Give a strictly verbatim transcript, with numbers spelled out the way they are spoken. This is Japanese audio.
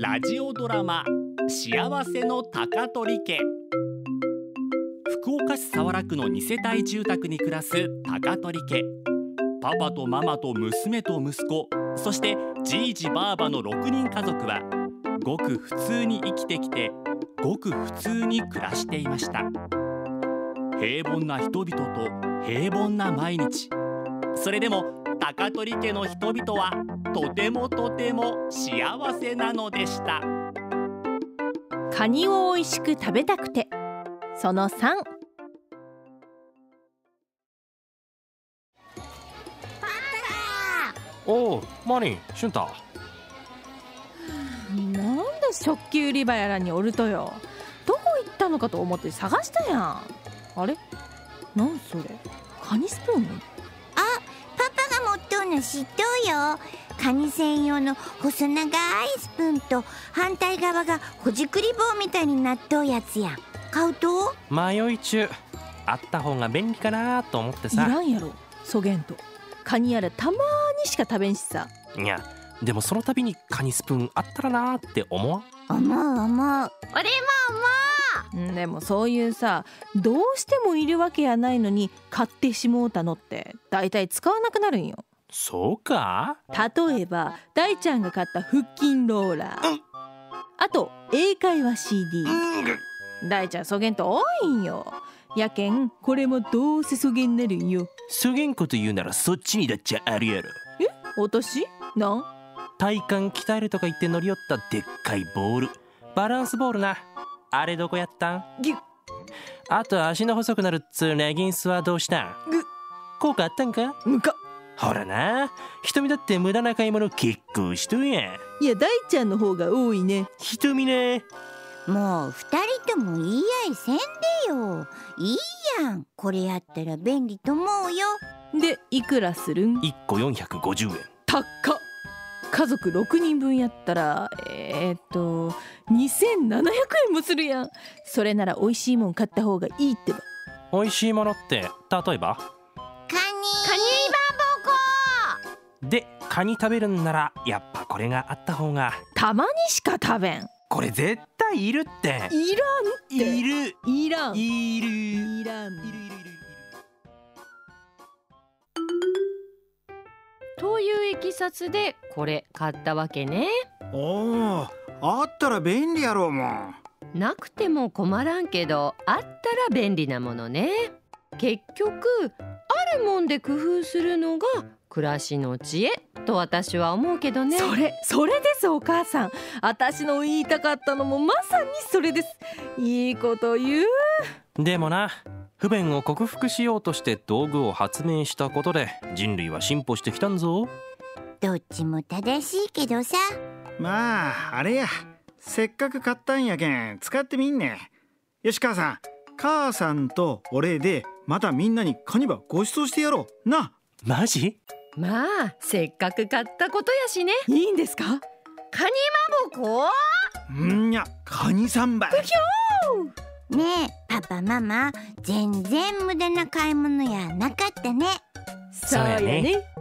ラジオドラマ幸せの高取家。福岡市早良区のに世帯住宅に暮らす高取家。パパとママと娘と息子、そしてじいじばあばのろくにん家族はごく普通に生きてきて、ごく普通に暮らしていました。平凡な人々と平凡な毎日。それでも高取家の人々はとてもとても幸せなのでした。 カニを美味しく食べたくて、そのさん。 おお、マリン、シュンタ。 なんで食器売り場やらにおるとよ。どこ行ったのかと思って探したやん。あれ、なんそれ、カニスプーン？ あ、パパが持っとうの知っとうよ。カニ専用の細長いスプーンと反対側がほじくり棒みたいになっとうやつやん。買うと？ 迷い中。あった方が便利かなと思ってさ。 いらんやろ、そげんと。カニやらたまーにしか食べんしさ。 いや、でもその度にカニスプーンあったらなって思わん？ 思う思う。俺も思う。でもそういうさ、どうしてもいるわけやないのに買ってしもうたのってだいたい使わなくなるんよ。 そうか？ 例えば大ちゃんが買った腹筋ローラー、うん、あと英会話 シーディー、うん、大ちゃんそげんと多いんよ。やけんこれもどうせそげんなるんよ。 そげんこと言うならそっちにだっちゃあるやろ。 え、私なん体幹鍛えるとか言って乗り寄ったでっかいボール、バランスボールな。あれどこやったん？ ぎゅっ。 あと足の細くなるっつうレギンスはどうしたん？ ぐっ。 効果あったんか？ むか。 ほらな、瞳だって無駄な買い物結構しとるやん。 いや、大ちゃんの方が多いね。 瞳ね。 もう二人とも言い合いせんでよ。いいやん、これやったら便利と思うよ。 で、いくらするん？ いっこよんひゃくごじゅうえん。 高っ。家族ろくにんぶんやったらえー、っとにせんななひゃくえんもするやん。それなら美味しいもん買った方がいいってば。 美味しいものって例えば？ カニカニバボコで、カニ食べるんならやっぱこれがあった方が。 たまにしか食べん。 これ絶対いるって。 いらんって。 いるいらんいるいらんいるいるいる。 といういきさつでこれ買ったわけね。 おー、あったら便利やろうもん。 なくても困らんけど、あったら便利なものね。結局あるもんで工夫するのが暮らしの知恵と私は思うけどね。 それそれです、お母さん。私の言いたかったのもまさにそれです。いいこと言う。 でもな、不便を克服しようとして道具を発明したことで人類は進歩してきたんぞ。 どっちも正しいけどさ。 まああれや、せっかく買ったんやけん使ってみんね。よし母さん、母さんとお礼でまたみんなにカニバご馳走してやろうな。 マジ？ まあせっかく買ったことやしね。 いいんですか？ カニマボコ？ んにゃ、カニサンバ。 ねえパパママ、全然無駄な買い物やなかったね。 そうやね。